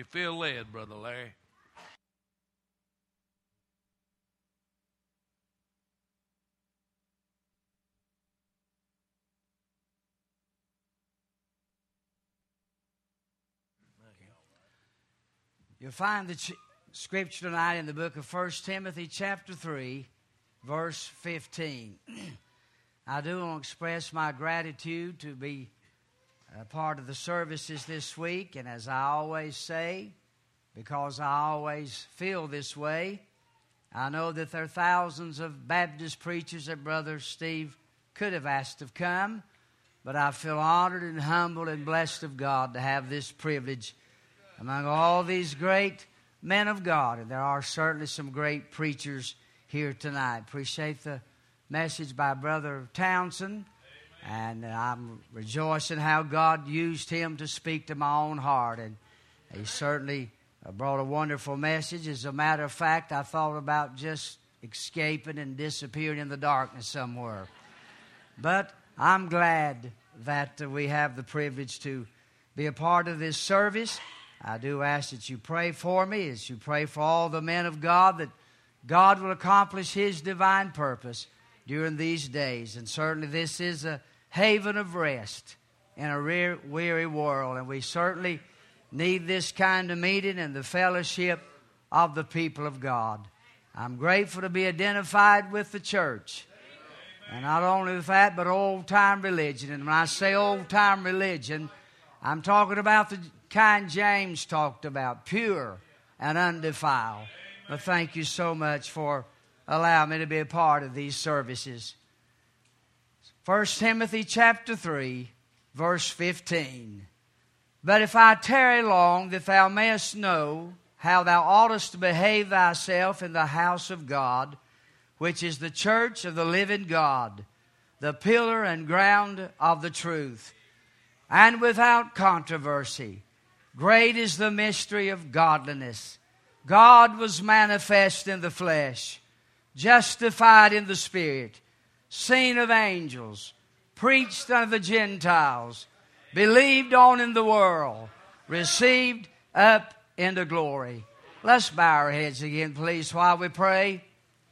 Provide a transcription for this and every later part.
you feel led, Brother Larry. You'll find the scripture tonight in the book of 1 Timothy chapter 3, verse 15. I do want to express my gratitude to be a part of the services this week. And as I always say, because I always feel this way, I know that there are thousands of Baptist preachers that Brother Steve could have asked to come. But I feel honored and humbled and blessed of God to have this privilege among all these great men of God. And there are certainly some great preachers here tonight. Appreciate the message by Brother Townsend. And I'm rejoicing how God used him to speak to my own heart. And he certainly brought a wonderful message. As a matter of fact, I thought about just escaping and disappearing in the darkness somewhere. But I'm glad that we have the privilege to be a part of this service. I do ask that you pray for me, as you pray for all the men of God, that God will accomplish His divine purpose during these days. And certainly this is a haven of rest in a weary world. And we certainly need this kind of meeting and the fellowship of the people of God. I'm grateful to be identified with the church. And not only with that, but old-time religion. And when I say old-time religion, I'm talking about the kind James talked about, pure and undefiled. But thank you so much for allowing me to be a part of these services. 1 Timothy chapter 3, verse 15. But if I tarry long, that thou mayest know how thou oughtest to behave thyself in the house of God, which is the church of the living God, the pillar and ground of the truth, and without controversy. Great is the mystery of godliness. God was manifest in the flesh, justified in the Spirit, seen of angels, preached unto the Gentiles, believed on in the world, received up into glory. Let's bow our heads again, please, while we pray.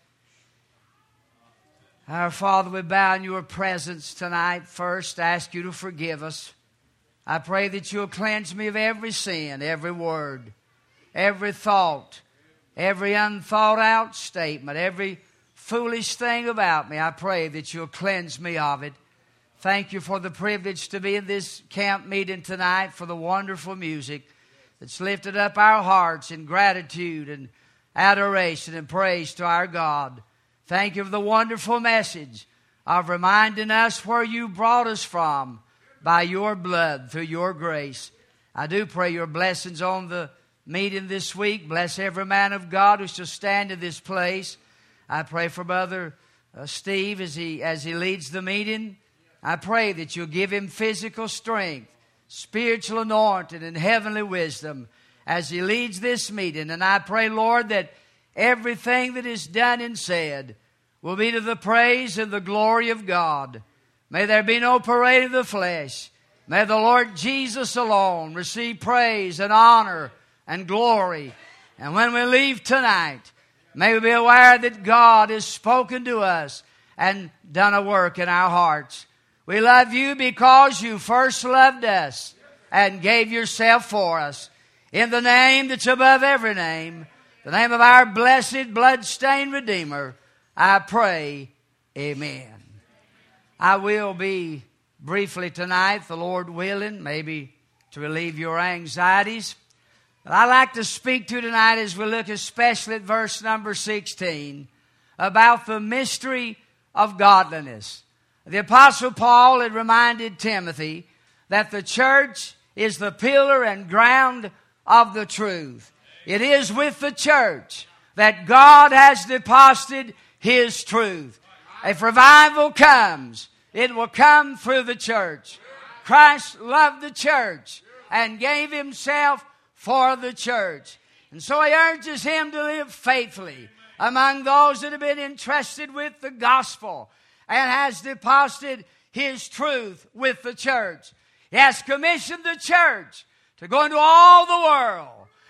Our Father, we bow in your presence tonight. First, ask you to forgive us. I pray that you'll cleanse me of every sin, every word, every thought, every unthought out statement, every foolish thing about me. I pray that you'll cleanse me of it. Thank you for the privilege to be in this camp meeting tonight, for the wonderful music that's lifted up our hearts in gratitude and adoration and praise to our God. Thank you for the wonderful message of reminding us where you brought us from by your blood, through your grace. I do pray your blessings on the meeting this week. Bless every man of God who shall stand in this place. I pray for Brother Steve as he leads the meeting. I pray that you'll give him physical strength, spiritual anointing, and heavenly wisdom as he leads this meeting. And I pray, Lord, that everything that is done and said will be to the praise and the glory of God. May there be no parade of the flesh. May the Lord Jesus alone receive praise and honor and glory. And when we leave tonight, may we be aware that God has spoken to us and done a work in our hearts. We love you because you first loved us and gave yourself for us. In the name that's above every name, the name of our blessed, blood-stained Redeemer, I pray, amen. I will be briefly tonight, the Lord willing, maybe to relieve your anxieties. But I'd like to speak to you tonight as we look especially at verse number 16 about the mystery of godliness. The Apostle Paul had reminded Timothy that the church is the pillar and ground of the truth. It is with the church that God has deposited His truth. If revival comes, it will come through the church. Christ loved the church and gave Himself for the church. And so He urges him to live faithfully among those that have been entrusted with the gospel and has deposited His truth with the church. He has commissioned the church to go into all the world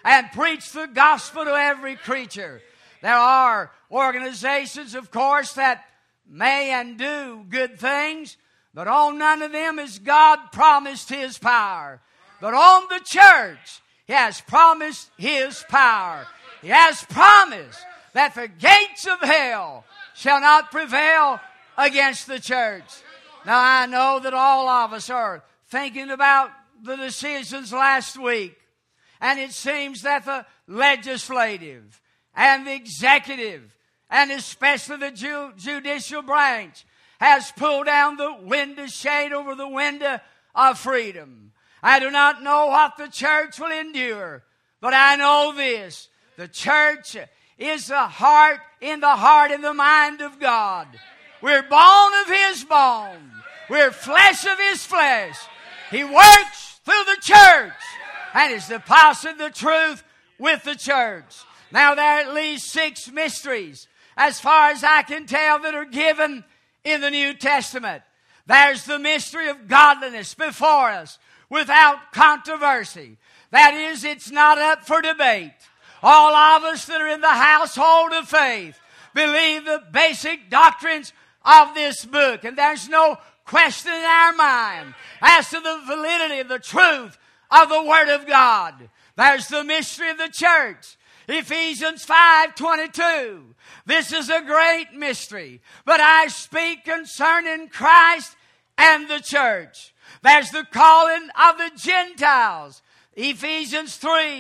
and preach the gospel to every creature. There are organizations, of course, that may and do good things, but on none of them has God promised His power. But on the church, He has promised His power. He has promised that the gates of hell shall not prevail against the church. Now, I know that all of us are thinking about the decisions last week, and it seems that the legislative and the executive, and especially the judicial branch, has pulled down the window shade over the window of freedom. I do not know what the church will endure, but I know this. The church is the heart and the mind of God. We're bone of His bone. We're flesh of His flesh. He works through the church and has deposited the truth with the church. Now there are at least 6 mysteries, as far as I can tell, that are given in the New Testament. There's the mystery of godliness before us without controversy. That is, it's not up for debate. All of us that are in the household of faith believe the basic doctrines of this book, and there's no question in our mind as to the validity of the truth of the Word of God. There's the mystery of the church. Ephesians 5:22. This is a great mystery, but I speak concerning Christ and the church. There's the calling of the Gentiles. Ephesians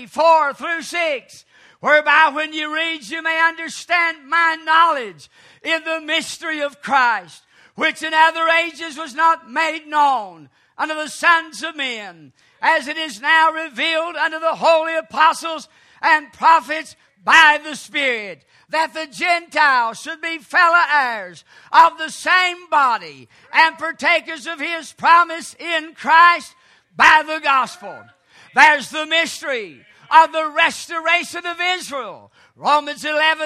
3:4-6. Whereby when you read, you may understand my knowledge in the mystery of Christ, which in other ages was not made known unto the sons of men, as it is now revealed unto the holy apostles and prophets by the Spirit, that the Gentiles should be fellow heirs of the same body and partakers of His promise in Christ by the gospel. There's the mystery of the restoration of Israel. Romans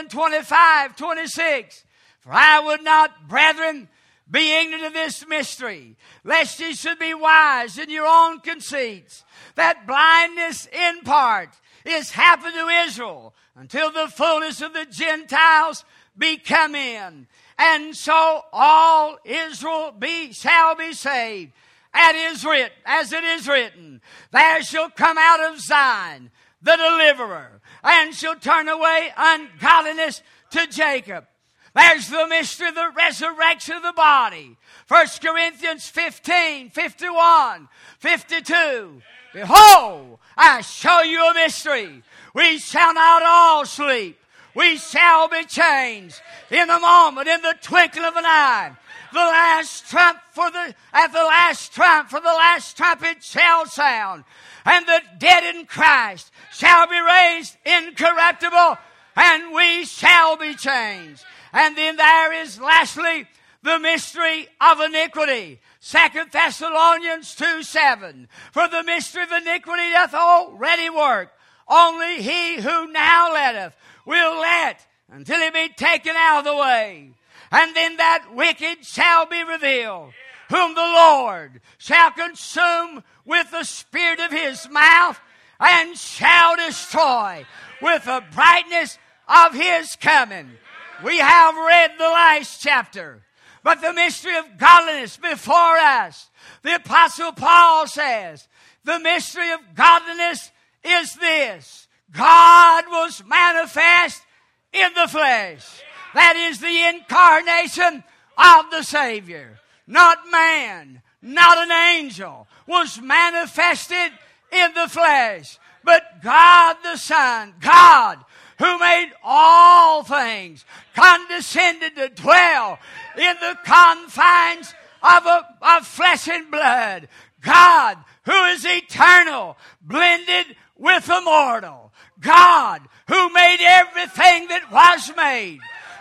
11:25-26. For I would not, brethren, be ignorant of this mystery, lest ye should be wise in your own conceits, that blindness in part is happened to Israel until the fullness of the Gentiles be come in. And so all Israel shall be saved. As it is written, there shall come out of Zion the deliverer, and shall turn away ungodliness to Jacob. There's the mystery of the resurrection of the body. 1 Corinthians 15:51-52. Behold, I show you a mystery. We shall not all sleep. We shall be changed in a moment, in the twinkling of an eye. The last trump for the last trumpet shall sound, and the dead in Christ shall be raised incorruptible, and we shall be changed. And then there is lastly the mystery of iniquity. 2 Thessalonians 2:7. For the mystery of iniquity doth already work. Only he who now letteth will let until he be taken out of the way. And then that wicked shall be revealed, whom the Lord shall consume with the spirit of His mouth, and shall destroy with the brightness of His coming. We have read the last chapter, but the mystery of godliness before us. The Apostle Paul says, the mystery of godliness is this: God was manifest in the flesh. That is the incarnation of the Savior. Not man, not an angel, was manifested in the flesh, but God the Son, God who made all things, condescended to dwell in the confines of flesh and blood. God who is eternal, blended with the mortal. God who made everything that was made.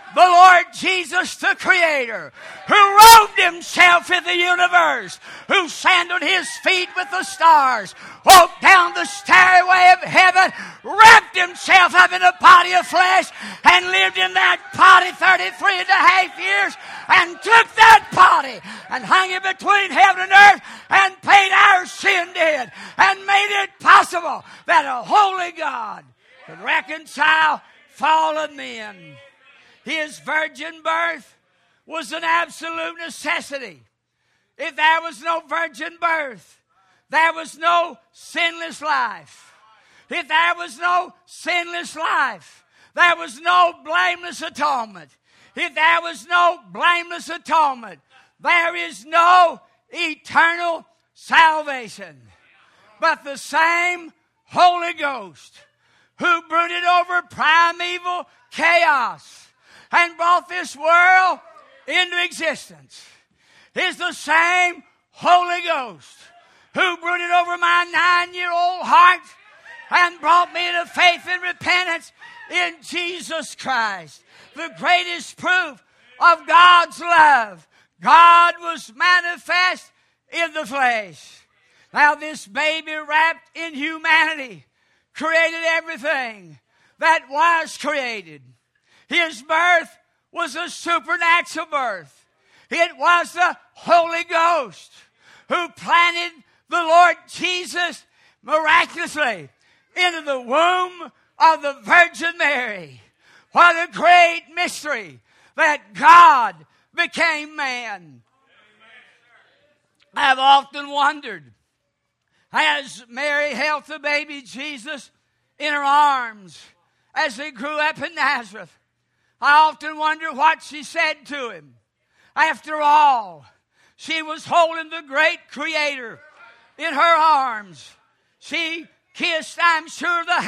The Lord Jesus, the Creator, who robed himself in the universe, who sandaled his feet with the stars, walked down the stairway of heaven, wrapped himself up in a body of flesh, and lived in that body 33 and a half years, and took that body and hung it between heaven and earth, and paid our sin debt, and made it possible that a holy God could reconcile fallen men. His virgin birth was an absolute necessity. If there was no virgin birth, there was no sinless life. If there was no sinless life, there was no blameless atonement. If there was no blameless atonement, there is no eternal salvation. But the same Holy Ghost who brooded over primeval chaos and brought this world into existence is the same Holy Ghost who brooded over my 9-year-old heart and brought me to faith and repentance in Jesus Christ. The greatest proof of God's love. God was manifest in the flesh. Now this baby wrapped in humanity created everything that was created. His birth was a supernatural birth. It was the Holy Ghost who planted the Lord Jesus miraculously into the womb of the Virgin Mary. What a great mystery that God became man. I've often wondered, as Mary held the baby Jesus in her arms as he grew up in Nazareth, I often wonder what she said to him. After all, she was holding the great Creator in her arms. She kissed, I'm sure, the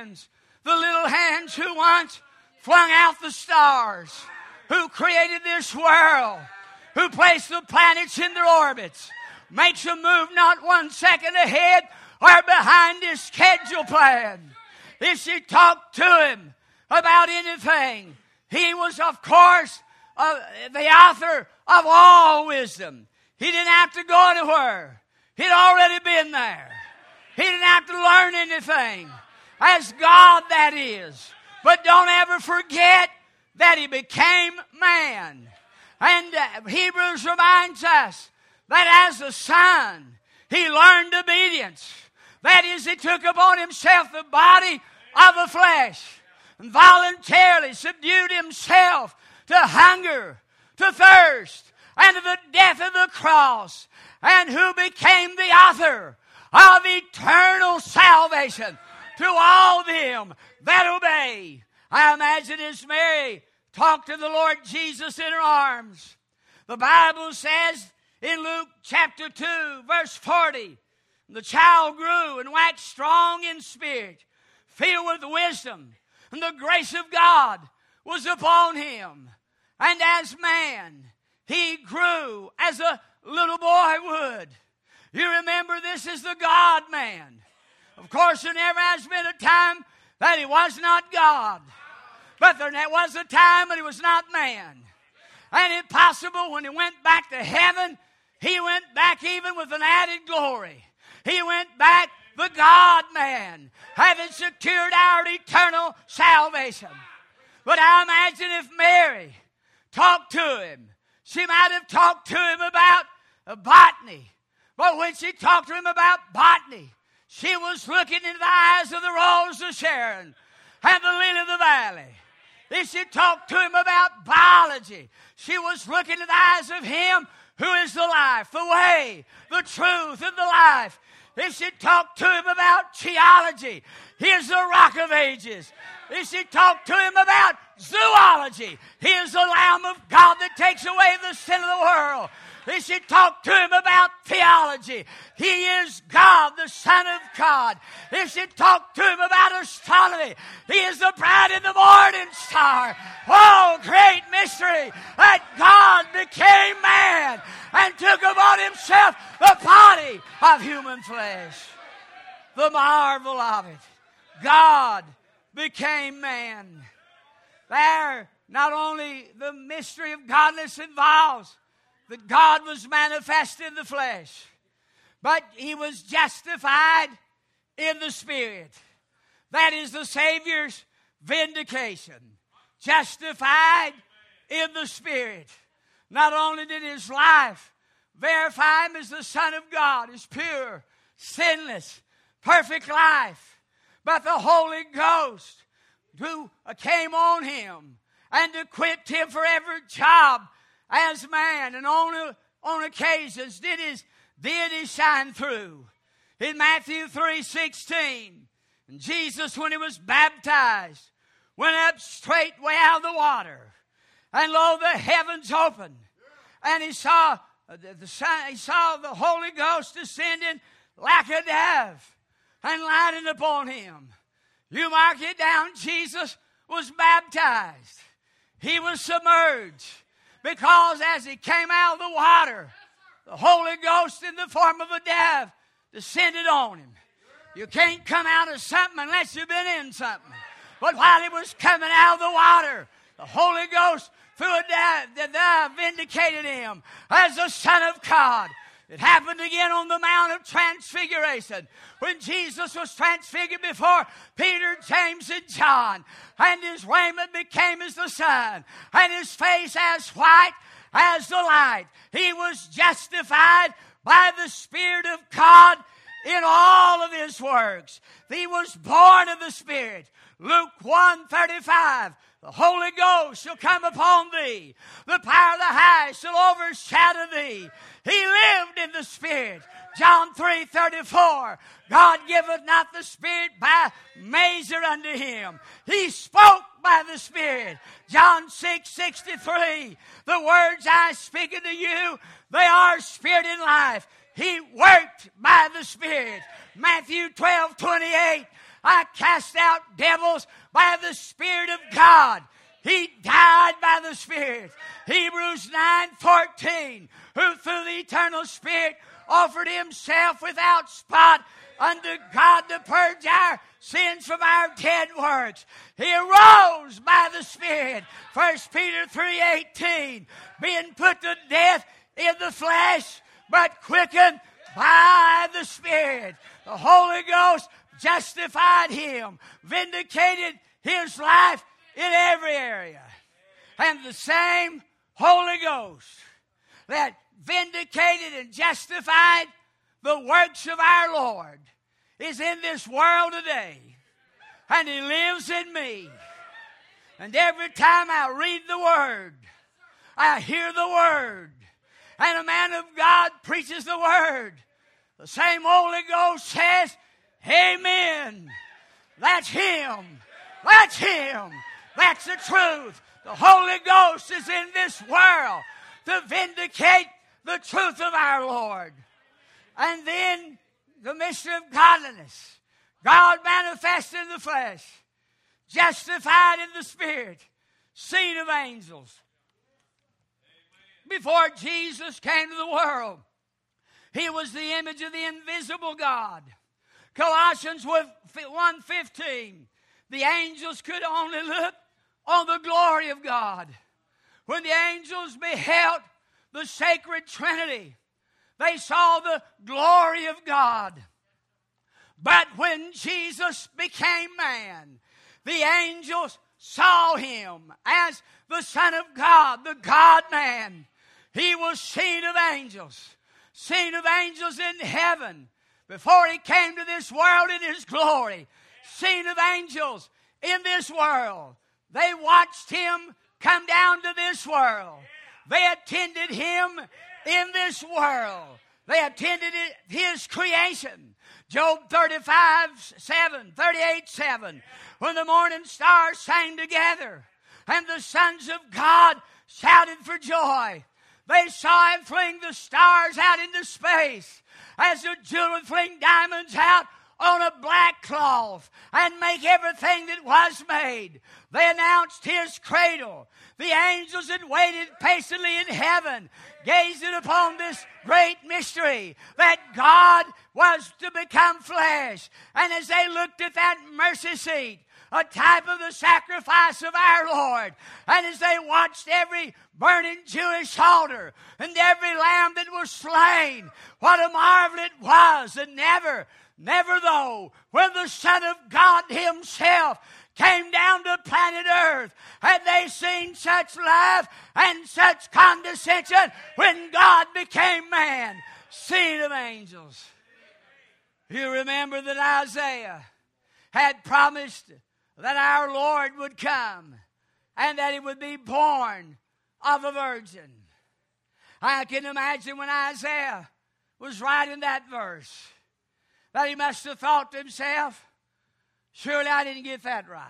little hands who once flung out the stars, who created this world, who placed the planets in their orbits, makes them move not 1 second ahead or behind his schedule plan. If she talked to him about anything, he was, of course, the author of all wisdom. He didn't have to go anywhere. He'd already been there. He didn't have to learn anything. As God, that is. But don't ever forget that he became man. And Hebrews reminds us that as a son, he learned obedience. That is, he took upon himself the body of the flesh and voluntarily subdued himself to hunger, to thirst, and to the death of the cross, and who became the author of eternal salvation to all them that obey. I imagine as Mary talked to the Lord Jesus in her arms, the Bible says in Luke chapter 2, verse 40, the child grew and waxed strong in spirit, filled with wisdom, and the grace of God was upon him. And as man, he grew as a little boy would. You remember, this is the God-man. Of course, there never has been a time that he was not God. But there was a time when he was not man. And if possible, when he went back to heaven, he went back even with an added glory. He went back the God-man, having secured our eternal salvation. But I imagine if Mary talked to him, she might have talked to him about botany. But when she talked to him about botany, she was looking into the eyes of the rose of Sharon and the lily of the valley. If she talked to him about biology, she was looking into the eyes of him who is the life, the way, the truth, and the life. If she talked to him about geology, he is the rock of ages. If she talked to him about zoology, he is the Lamb of God that takes away the sin of the world. If she talked to him about theology, he is God, the Son of God. If she talked to him about astronomy, he is the bright in the morning star. Oh, great mystery that God became man and took upon himself the body of human flesh. The marvel of it. God became man. There not only the mystery of godliness involves that God was manifest in the flesh, but He was justified in the Spirit. That is the Savior's vindication. Justified in the Spirit. Not only did His life verify Him as the Son of God, His pure, sinless, perfect life, but the Holy Ghost who came on Him and equipped Him for every job as man, and on occasions did He shine through. In Matthew 3:16, Jesus, when He was baptized, went up straightway out of the water, and lo, the heavens opened, and He saw the Holy Ghost descending like a dove and lighting upon Him. You mark it down, Jesus was baptized. He was submerged, because as He came out of the water, the Holy Ghost in the form of a dove descended on Him. You can't come out of something unless you've been in something. But while He was coming out of the water, the Holy Ghost through a dove, the dove vindicated Him as the Son of God. It happened again on the Mount of Transfiguration, when Jesus was transfigured before Peter, James, and John, and His raiment became as the sun, and His face as white as the light. He was justified by the Spirit of God in all of His works. He was born of the Spirit. Luke 1:35. The Holy Ghost shall come upon thee. The power of the highest shall overshadow thee. He lived in the Spirit. John 3:34. God giveth not the Spirit by measure unto Him. He spoke by the Spirit. John 6:63. The words I speak unto you, they are spirit and life. He worked by the Spirit. Matthew 12:28. I cast out devils by the Spirit of God. He died by the Spirit. Hebrews 9:14. Who through the eternal Spirit offered Himself without spot unto God to purge our sins from our dead works. He arose by the Spirit. 1 Peter 3:18. Being put to death in the flesh, but quickened by the Spirit. The Holy Ghost justified Him, vindicated His life in every area. And the same Holy Ghost that vindicated and justified the works of our Lord is in this world today. And He lives in me. And every time I read the Word, I hear the Word, and a man of God preaches the Word, the same Holy Ghost says, amen. That's Him. That's Him. That's the truth. The Holy Ghost is in this world to vindicate the truth of our Lord. And then the mystery of godliness. God manifested in the flesh, justified in the Spirit, seen of angels. Before Jesus came to the world, He was the image of the invisible God. Colossians 1:15. The angels could only look on the glory of God. When the angels beheld the sacred Trinity, they saw the glory of God. But when Jesus became man, the angels saw Him as the Son of God, the God-man. He was seen of angels in heaven before He came to this world in His glory. Seen of angels in this world. They watched Him come down to this world. They attended Him in this world. They attended His creation. Job 38:7. When the morning stars sang together and the sons of God shouted for joy, they saw Him fling the stars out into space as a jeweler would fling diamonds out on a black cloth and make everything that was made. They announced His cradle. The angels had waited patiently in heaven, gazing upon this great mystery that God was to become flesh. And as they looked at that mercy seat a type of the sacrifice of our Lord. And as they watched every burning Jewish altar and every lamb that was slain, what a marvel it was. And never though, when the Son of God Himself came down to planet Earth, had they seen such love and such condescension when God became man, seed of angels. You remember that Isaiah had promised that our Lord would come and that He would be born of a virgin. I can imagine when Isaiah was writing that verse that he must have thought to himself, surely I didn't get that right.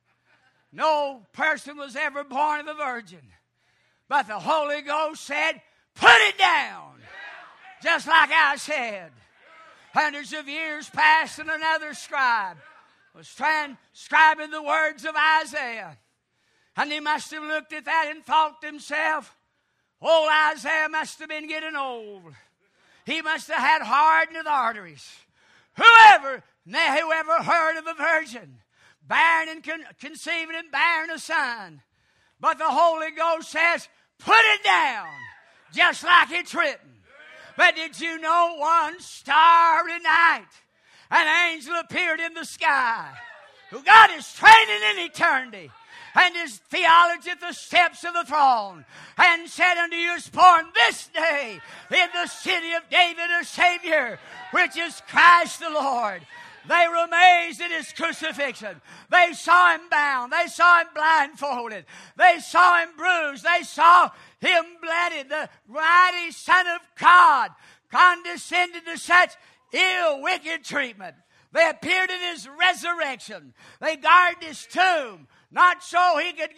No person was ever born of a virgin. But the Holy Ghost said, put it down. Just like I said. Hundreds of years passed and another scribe was transcribing the words of Isaiah. And he must have looked at that and thought to himself, old Isaiah must have been getting old. He must have had hardened arteries. Whoever heard of a virgin bearing and conceiving and bearing a son? But the Holy Ghost says, put it down, just like it's written. But did you know one starry night an angel appeared in the sky who God is training in eternity and his theology at the steps of the throne, and said unto you is born this day in the city of David a Savior, which is Christ the Lord. They were amazed at His crucifixion. They saw Him bound. They saw Him blindfolded. They saw Him bruised. They saw Him bloodied. The mighty Son of God condescended to such ill, wicked treatment. They appeared at His resurrection. They guarded His tomb, not so He could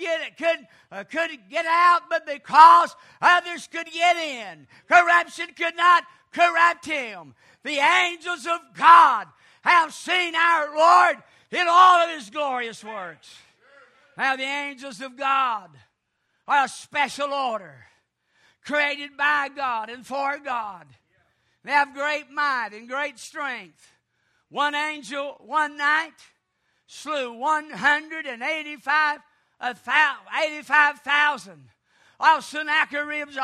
get out, but because others could get in. Corruption could not corrupt Him. The angels of God have seen our Lord in all of His glorious works. Now the angels of God are a special order, created by God and for God. They have great might and great strength. One angel one night slew 85,000 of Sennacherib's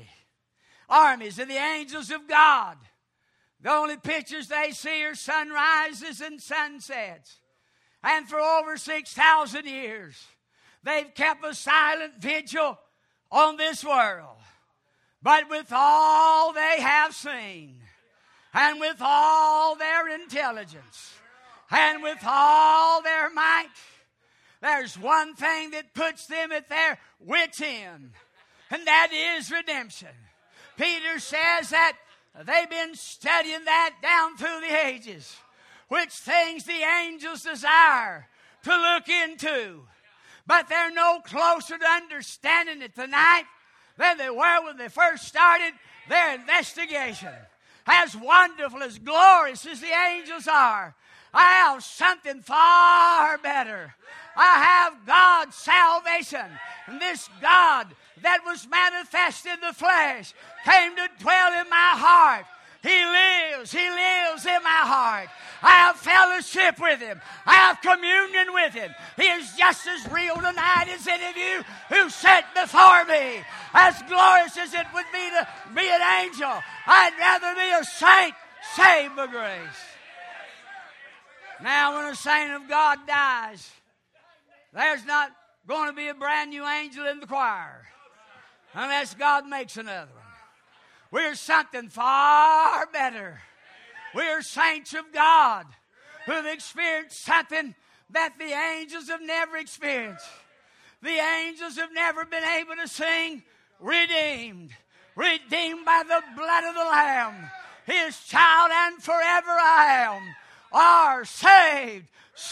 armies of the angels of God. The only pictures they see are sunrises and sunsets. And for over 6,000 years, they've kept a silent vigil on this world. But with all they have seen, and with all their intelligence, and with all their might, there's one thing that puts them at their wits' end, and that is redemption. Peter says that they've been studying that down through the ages, which things the angels desire to look into. But they're no closer to understanding it tonight than they were when they first started their investigation. As wonderful, as glorious as the angels are, I have something far better. I have God's salvation. And this God that was manifest in the flesh came to dwell in my heart. He lives in my heart. I have fellowship with Him. I have communion with Him. He is just as real tonight as any of you who sit before me. As glorious as it would be to be an angel, I'd rather be a saint saved by grace. Now, when a saint of God dies, there's not going to be a brand new angel in the choir unless God makes another one. We're something far better. We're saints of God who've experienced something that the angels have never experienced. The angels have never been able to sing redeemed by the blood of the Lamb. His child and forever I am. Are saved.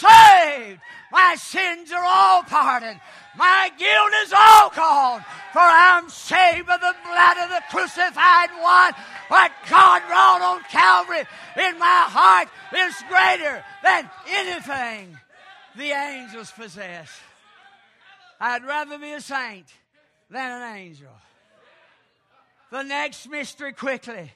My sins are all pardoned. My guilt is all gone. For I'm saved by the blood of the crucified one. What God wrought on Calvary in my heart is greater than anything the angels possess. I'd rather be a saint than an angel. The next mystery quickly.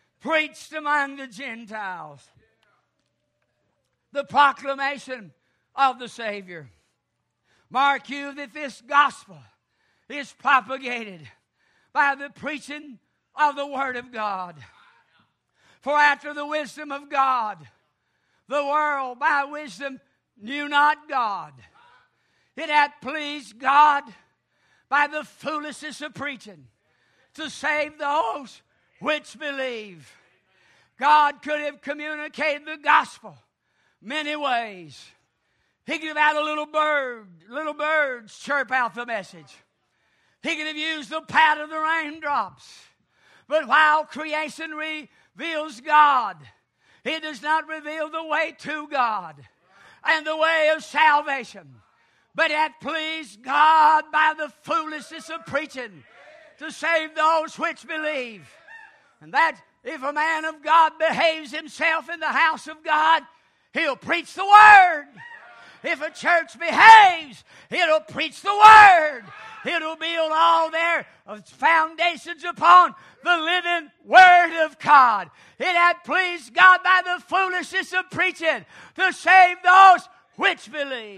Preached among the Gentiles. The proclamation of the Savior. Mark you that this gospel is propagated by the preaching of the Word of God. For after the wisdom of God, the world by wisdom knew not God. It hath pleased God by the foolishness of preaching to save those which believe. God could have communicated the gospel many ways. He could have had a little birds chirp out the message. He could have used the pat of the raindrops. But while creation reveals God, it does not reveal the way to God and the way of salvation. But it hath pleased God by the foolishness of preaching to save those which believe. And that if a man of God behaves himself in the house of God, he'll preach the Word. If a church behaves, it'll preach the Word. It'll build all their foundations upon the living Word of God. It hath pleased God by the foolishness of preaching to save those which believe.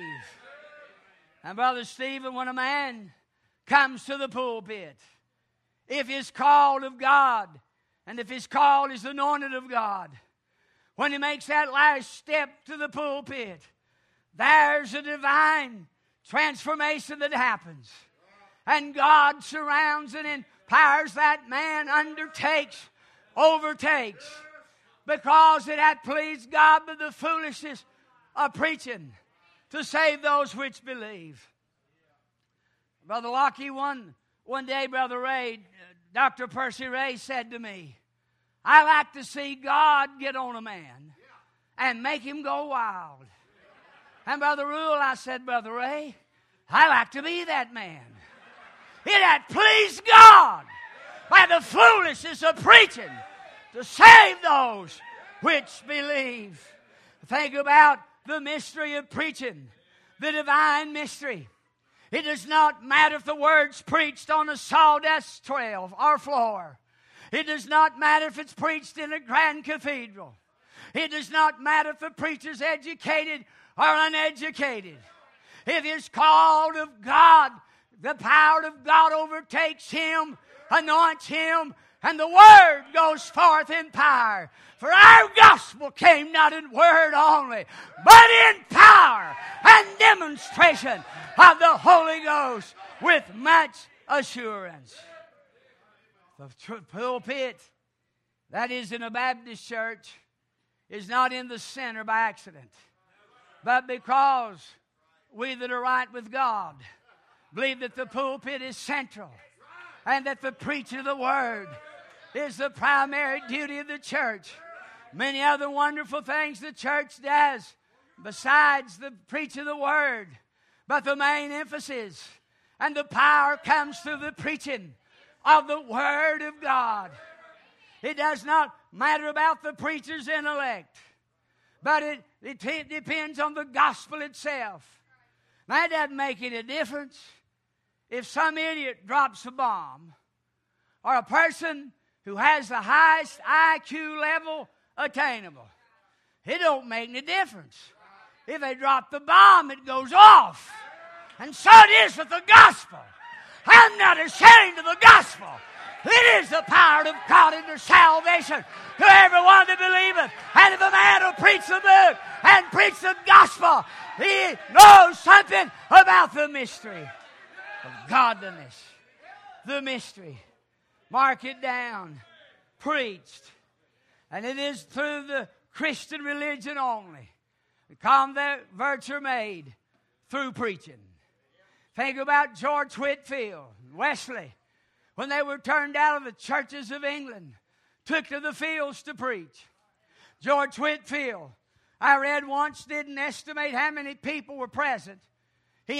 And Brother Stephen, when a man comes to the pulpit, if he's called of God, and if his call is anointed of God, when he makes that last step to the pulpit, there's a divine transformation that happens. And God surrounds and empowers that man, overtakes, because it hath pleased God by the foolishness of preaching to save those which believe. Brother Lockie, one day, Brother Ray, Dr. Percy Ray said to me, I like to see God get on a man and make him go wild. And Brother Rule, I said, Brother Ray, I like to be that man. It had pleased God by the foolishness of preaching to save those which believe. Think about the mystery of preaching, the divine mystery. It does not matter if the word's preached on a sawdust trail or floor. It does not matter if it's preached in a grand cathedral. It does not matter if the preacher's educated or uneducated. If it's called of God, the power of God overtakes him, anoints him, and the word goes forth in power. For our gospel came not in word only, but in power and demonstration of the Holy Ghost with much assurance. The pulpit, that is in a Baptist church, is not in the center by accident, but because we that are right with God believe that the pulpit is central and that the preaching of the Word is the primary duty of the church. Many other wonderful things the church does besides the preaching of the Word, but the main emphasis and the power comes through the preaching of the Word of God. It does not matter about the preacher's intellect, but it depends on the gospel itself. That doesn't make any difference if some idiot drops a bomb or a person who has the highest IQ level attainable. It don't make any difference. If they drop the bomb, it goes off. And so it is with the gospel. I'm not ashamed of the gospel. It is the power of God into salvation to everyone that believeth. And if a man will preach the book and preach the gospel, he knows something about the mystery of godliness. The mystery. Mark it down. Preached. And it is through the Christian religion only. The converts are made through preaching. Think about George Whitefield, Wesley, when they were turned out of the churches of England, took to the fields to preach. George Whitefield, I read once, didn't estimate how many people were present. He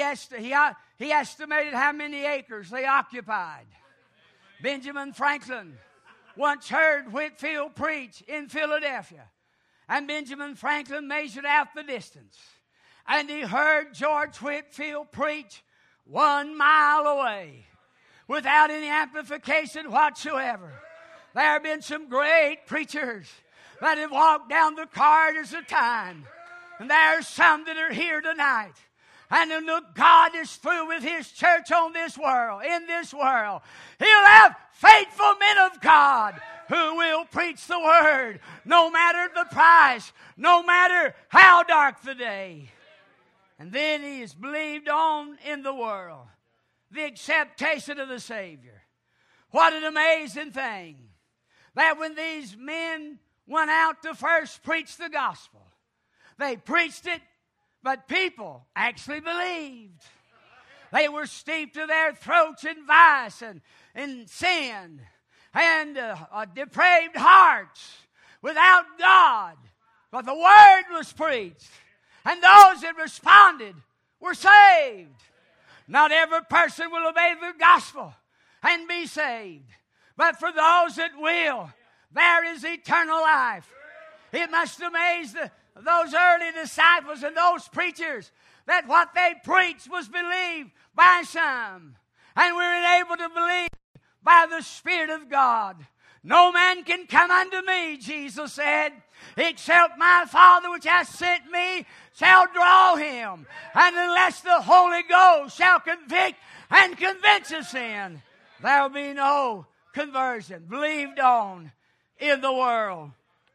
estimated how many acres they occupied. Benjamin Franklin once heard Whitefield preach in Philadelphia, and Benjamin Franklin measured out the distance, and he heard George Whitefield preach 1 mile away without any amplification whatsoever. There have been some great preachers that have walked down the corridors of time And there's some that are here tonight. And then look, God is through with His church on this world, in this world. He'll have faithful men of God who will preach the Word, no matter the price, no matter how dark the day. And then He is believed on in the world. The acceptation of the Savior. What an amazing thing. That when these men went out to first preach the gospel, they preached it, but people actually believed. They were steeped to their throats in vice and sin and depraved hearts without God. But the Word was preached, and those that responded were saved. Not every person will obey the gospel and be saved. But for those that will, there is eternal life. It must amaze those early disciples and those preachers that what they preached was believed by some. And we're enabled to believe by the Spirit of God. No man can come unto me, Jesus said, except my Father which hath sent me shall draw him. And unless the Holy Ghost shall convict and convince of sin, there will be no conversion. Believed on in the world.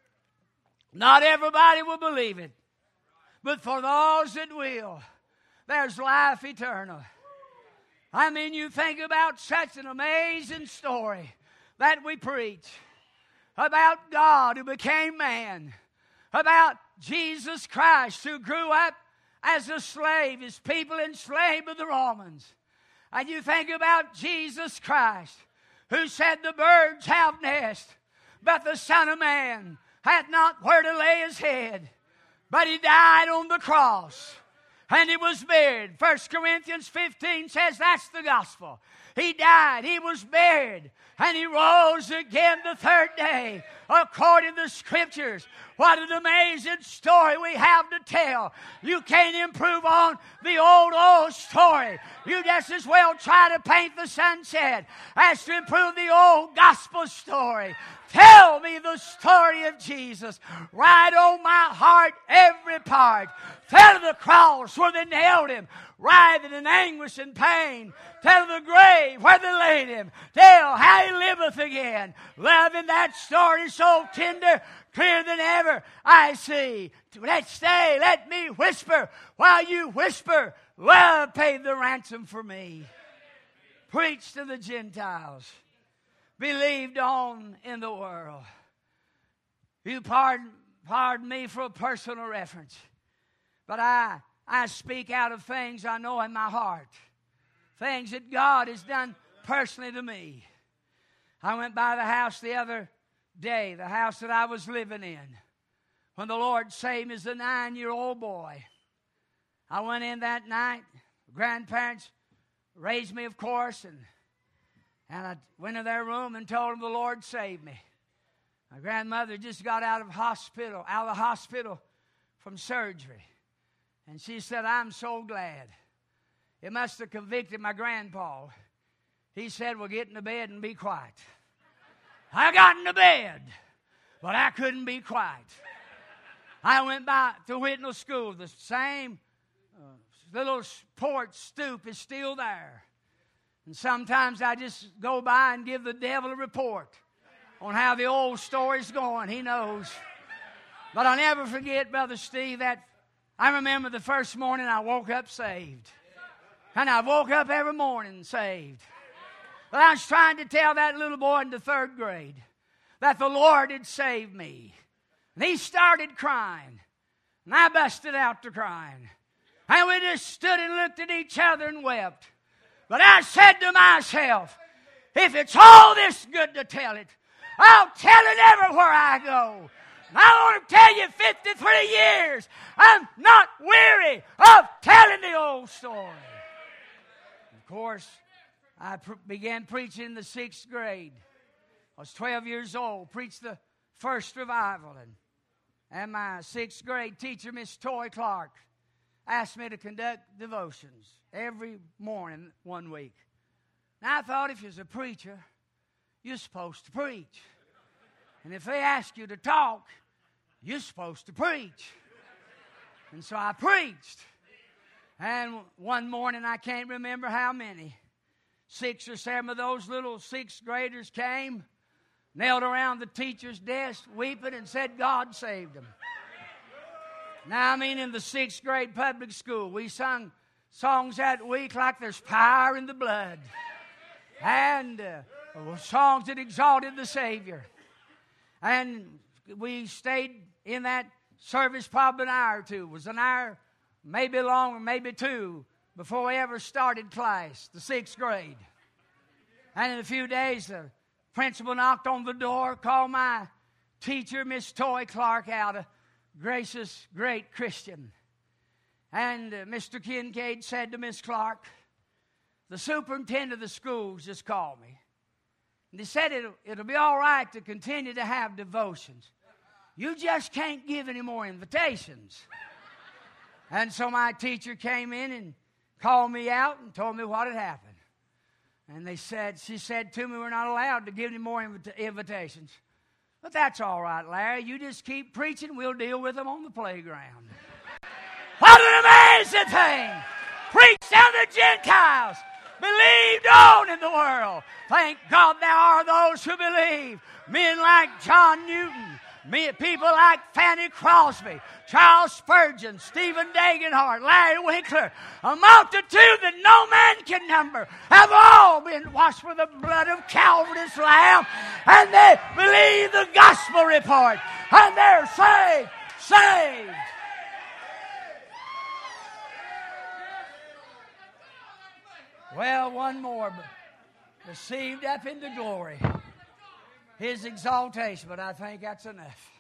Not everybody will believe it. But for those that will, there's life eternal. I mean, you think about such an amazing story that we preach. About God who became man. About Jesus Christ who grew up as a slave. His people enslaved by the Romans. And you think about Jesus Christ who said the birds have nests, but the Son of Man hath not where to lay his head. But he died on the cross. And he was buried. 1 Corinthians 15 says that's the gospel. He died. He was buried. And he rose again the third day. According to the Scriptures. What an amazing story we have to tell. You can't improve on the old story. You just as well try to paint the sunset as to improve the old gospel story. Tell me the story of Jesus. Right on my heart, every part. Tell the cross where they nailed him, writhing in anguish and pain. Tell the grave where they laid him. Tell how he liveth again. Loving that story so tender, clearer than ever I see. Let's stay, let me whisper while you whisper. Love paid the ransom for me. Preach to the Gentiles. Believed on in the world. You pardon me for a personal reference. But I speak out of things I know in my heart. Things that God has done personally to me. I went by the house the other day, the house that I was living in, when the Lord saved me as a 9-year-old boy. I went in that night. Grandparents raised me, of course, and I went to their room and told them the Lord saved me. My grandmother just got out of the hospital from surgery. And she said, I'm so glad. It must have convicted my grandpa. He said, well, get in the bed and be quiet. I got in the bed, but I couldn't be quiet. I went by to Whitnall School. The same little porch stoop is still there. And sometimes I just go by and give the devil a report on how the old story's going. He knows. But I'll never forget, Brother Steve, that I remember the first morning I woke up saved. And I woke up every morning saved. But I was trying to tell that little boy in the 3rd grade that the Lord had saved me. And he started crying. And I busted out to crying. And we just stood and looked at each other and wept. But I said to myself, if it's all this good to tell it, I'll tell it everywhere I go. And I want to tell you 53 years, I'm not weary of telling the old story. Of course, I began preaching in the 6th grade. I was 12 years old, preached the first revival. And my 6th grade teacher, Miss Toy Clark, asked me to conduct devotions every morning 1 week. Now, I thought if you're a preacher, you're supposed to preach. And if they ask you to talk, you're supposed to preach. And so I preached. And one morning, I can't remember how many, 6 or 7 of those little 6th graders came, knelt around the teacher's desk, weeping, and said God saved them. Now, I mean, in the 6th grade public school, we sung songs that week like there's power in the blood. And songs that exalted the Savior. And we stayed in that service probably an hour or two. It was an hour, maybe longer, maybe 2, before we ever started class, the 6th grade. And in a few days, the principal knocked on the door, called my teacher, Miss Toy Clark, out, a gracious, great Christian. And Mr. Kincaid said to Miss Clark, the superintendent of the schools just called me. And he said it'll be all right to continue to have devotions. You just can't give any more invitations. And so my teacher came in and called me out and told me what had happened. And she said to me, we're not allowed to give any more invitations. But that's all right, Larry. You just keep preaching. We'll deal with them on the playground. What an amazing thing. Preach down the Gentiles. Believed on in the world. Thank God there are those who believe. Men like John Newton. People like Fanny Crosby, Charles Spurgeon, Stephen Dagenhart, Larry Winkler, a multitude that no man can number, have all been washed with the blood of Calvary's Lamb, and they believe the gospel report, and they're saved, saved. Well, one more, received up into glory. His exaltation, but I think that's enough.